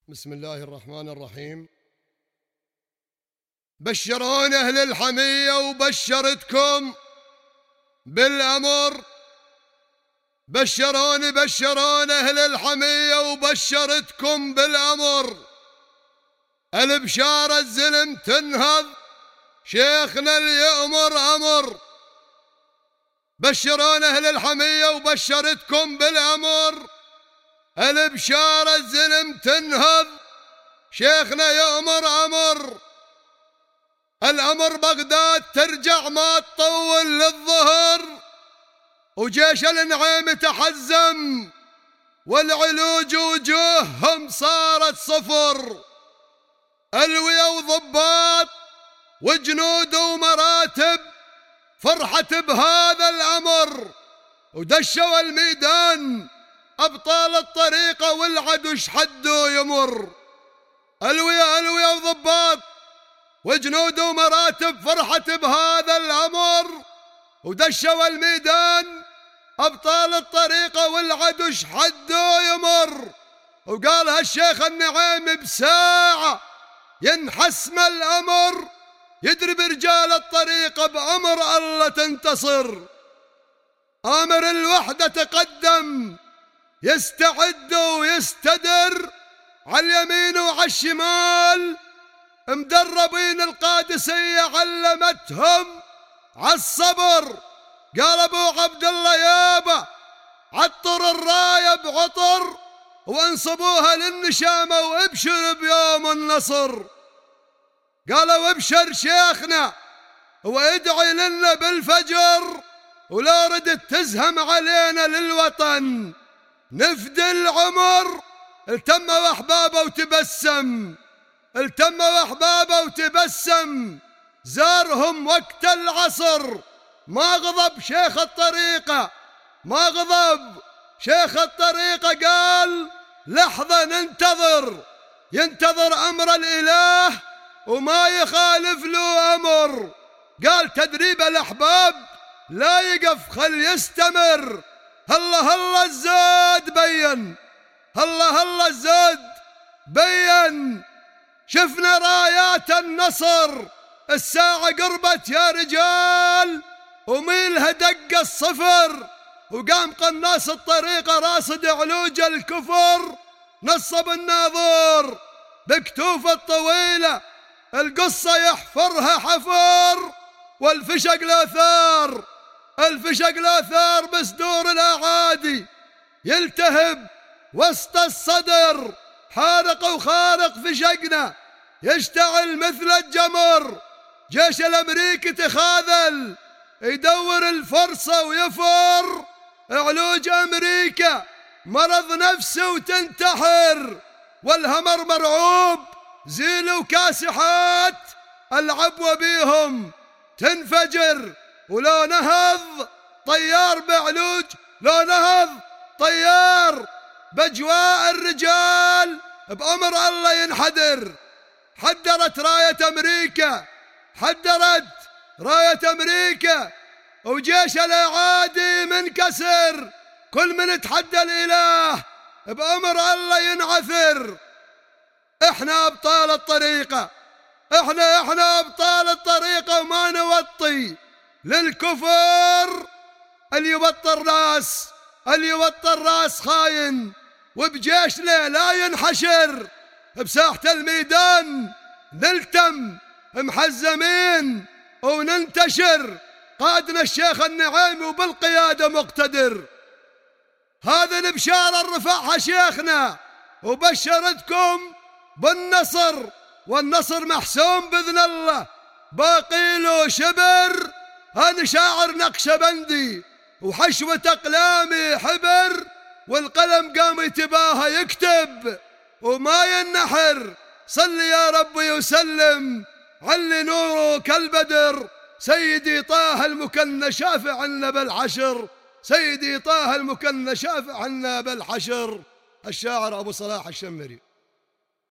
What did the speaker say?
بسم الله الرحمن الرحيم. بشرون أهل الحمية وبشرتكم بالأمر. بشرون أهل الحمية وبشرتكم بالأمر. البشارة الزلم تنهض، شيخنا اللي يأمر أمر. بشرون أهل الحمية وبشرتكم بالأمر. البشارة الزلم تنهض، شيخنا يأمر أمر. الأمر بغداد ترجع ما تطول للظهر، وجيش النعيم تحزم، والعلوج وجوههم صارت صفر. ألوية وضباط وجنود ومراتب فرحت بهذا الأمر، ودشوا الميدان أبطال الطريقة والعدو شحدوا يمر. ألوية وضباط وجنود ومراتب فرحت بهذا الأمر، ودشوا الميدان أبطال الطريقة والعدو شحدوا يمر. وقال هالشيخ النعيم بساعة ينحسم الأمر، يدري برجال الطريقة بأمر الله تنتصر. آمر الوحدة تقدم يستعد ويستدر، على اليمين وعلى الشمال مدربين القادسية علمتهم عالصبر. قال ابو عبد الله يابا عطر الراية بعطر، وانصبوها للنشامة وابشر بيوم النصر. قالوا ابشر شيخنا وادعي لنا بالفجر، ولا ردت تزهم علينا للوطن نفدي العمر. التموا احبابه وتبسم، التموا احبابه وتبسم، زارهم وقت العصر. ما غضب شيخ الطريقة، ما غضب شيخ الطريقة، قال لحظة ننتظر، ينتظر أمر الإله وما يخالف له أمر. قال تدريب الأحباب لا يقف خل يستمر. هلا الزاد بين، هلا الزاد بين. شفنا رايات النصر، الساعة قربت يا رجال، وميلها دق الصفر. وقام قناص الطريقة راصد علوج الكفر، نصب الناظور بكتوفه الطويلة، القصة يحفرها حفر. والفشق الآثار، الفشق الآثار بصدور الأعادي يلتهب وسط الصدر. حارق وخارق فشقنا يشتعل مثل الجمر. جيش الأمريكي تخاذل يدور الفرصة ويفر. علوج أمريكا مرض نفسه وتنتحر، والهمر مرعوب زيل وكاسحات العبوة بيهم تنفجر. ولو نهض طيار بعلوج، لو نهض طيار بأجواء الرجال بأمر الله ينحدر. حدرت راية أمريكا، حدرت راية أمريكا، وجيش الأعادي منكسر. كل من تحدى الإله بأمر الله ينعثر. احنا أبطال الطريقة، احنا أبطال الطريقة، وما نوطي للكفر. اللي يوطر راس، اللي يوطر راس خاين، وبجيشنا لا ينحشر. بساحة الميدان نلتم محزمين وننتشر. قادنا الشيخ النعيم وبالقيادة مقتدر. هذا البشارة رفعها شيخنا وبشرتكم بالنصر، والنصر محسوم بإذن الله. باقي له شبر، أنا شاعر نقشبندي وحشوة أقلامي حبر، والقلم قام يتباهى يكتب وما ينحر. صل يا ربي وسلم علي نوره كالبدر، سيدي طه المكن شافع عنا بالحشر، سيدي طه المكن شافع عنا بالحشر. الشاعر أبو صلاح الشمري.